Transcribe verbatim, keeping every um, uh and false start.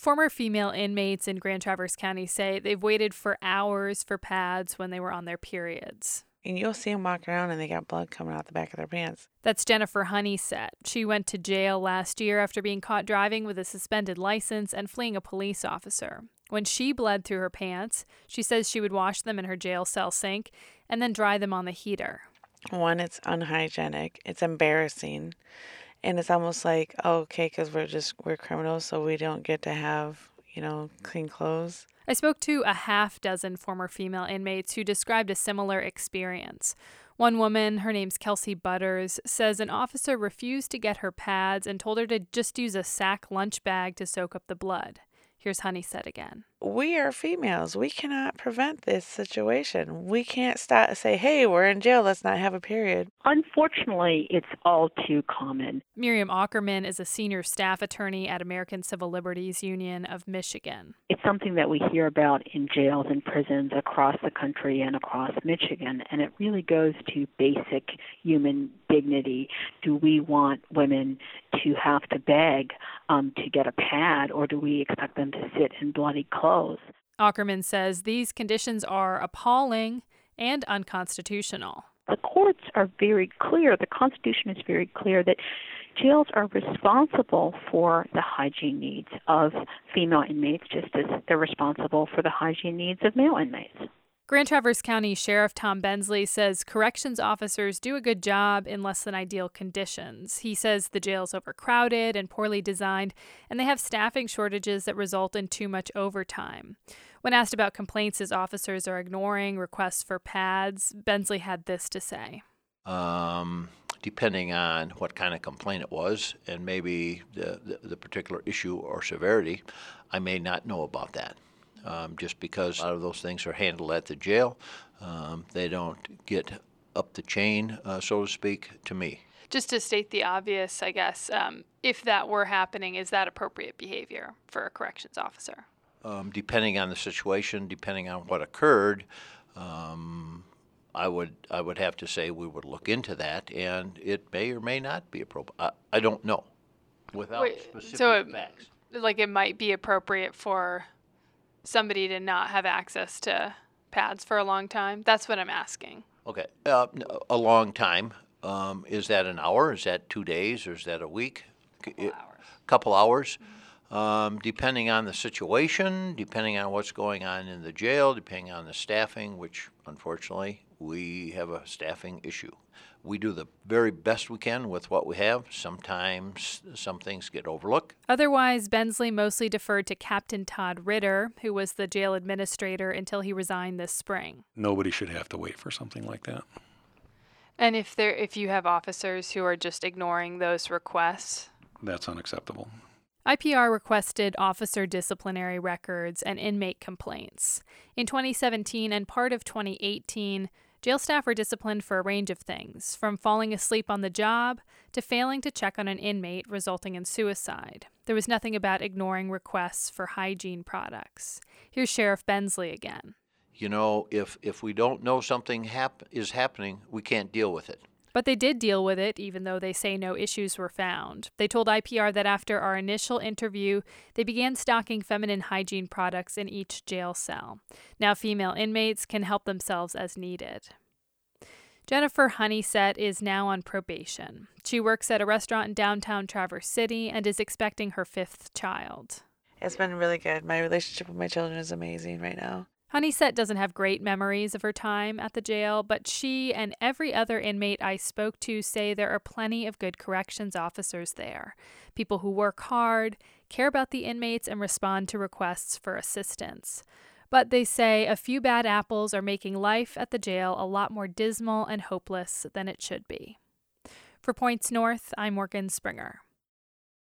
Former female inmates in Grand Traverse County say they've waited for hours for pads when they were on their periods. And you'll see them walk around and they got blood coming out the back of their pants. That's Jennifer Honeysett. She went to jail last year after being caught driving with a suspended license and fleeing a police officer. When she bled through her pants, she says she would wash them in her jail cell sink and then dry them on the heater. One, it's unhygienic. It's embarrassing. And it's almost like, oh, okay, because we're just, we're criminals, so we don't get to have, you know, clean clothes. I spoke to a half dozen former female inmates who described a similar experience. One woman, her name's Kelsey Butters, says an officer refused to get her pads and told her to just use a sack lunch bag to soak up the blood. Here's Honeysett again. We are females. We cannot prevent this situation. We can't stop say, hey, we're in jail. Let's not have a period. Unfortunately, it's all too common. Miriam Ackerman is a senior staff attorney at American Civil Liberties Union of Michigan. It's something that we hear about in jails and prisons across the country and across Michigan, and it really goes to basic human dignity. Do we want women to have to beg um, to get a pad, or do we expect them to sit in bloody clothes? Ackerman says these conditions are appalling and unconstitutional. The courts are very clear, the Constitution is very clear that jails are responsible for the hygiene needs of female inmates just as they're responsible for the hygiene needs of male inmates. Grand Traverse County Sheriff Tom Bensley says corrections officers do a good job in less than ideal conditions. He says the jail's overcrowded and poorly designed, and they have staffing shortages that result in too much overtime. When asked about complaints his officers are ignoring requests for pads, Bensley had this to say. Um, depending on what kind of complaint it was and maybe the, the, the particular issue or severity, I may not know about that. Um, just because a lot of those things are handled at the jail. Um, they don't get up the chain, uh, so to speak, to me. Just to state the obvious, I guess, um, if that were happening, is that appropriate behavior for a corrections officer? Um, depending on the situation, depending on what occurred, um, I would I would have to say we would look into that, and it may or may not be appropriate. I, I don't know without Wait, specific so it, facts. Like it might be appropriate for somebody to not have access to pads for a long time? That's what I'm asking. Okay, uh, a long time. Um, is that an hour? Is that two days? Or is that a week? Couple it, hours. Couple hours. Mm-hmm. Um, depending on the situation, depending on what's going on in the jail, depending on the staffing, which unfortunately we have a staffing issue. We do the very best we can with what we have. Sometimes some things get overlooked. Otherwise, Bensley mostly deferred to Captain Todd Ritter, who was the jail administrator until he resigned this spring. Nobody should have to wait for something like that. And if there, if you have officers who are just ignoring those requests? That's unacceptable. I P R requested officer disciplinary records and inmate complaints. In twenty seventeen and part of twenty eighteen, jail staff were disciplined for a range of things, from falling asleep on the job to failing to check on an inmate, resulting in suicide. There was nothing about ignoring requests for hygiene products. Here's Sheriff Bensley again. You know, if, if we don't know something hap- is happening, we can't deal with it. But they did deal with it, even though they say no issues were found. They told I P R that after our initial interview, they began stocking feminine hygiene products in each jail cell. Now female inmates can help themselves as needed. Jennifer Honeysett is now on probation. She works at a restaurant in downtown Traverse City and is expecting her fifth child. It's been really good. My relationship with my children is amazing right now. Honeysett doesn't have great memories of her time at the jail, but she and every other inmate I spoke to say there are plenty of good corrections officers there. People who work hard, care about the inmates, and respond to requests for assistance. But they say a few bad apples are making life at the jail a lot more dismal and hopeless than it should be. For Points North, I'm Morgan Springer.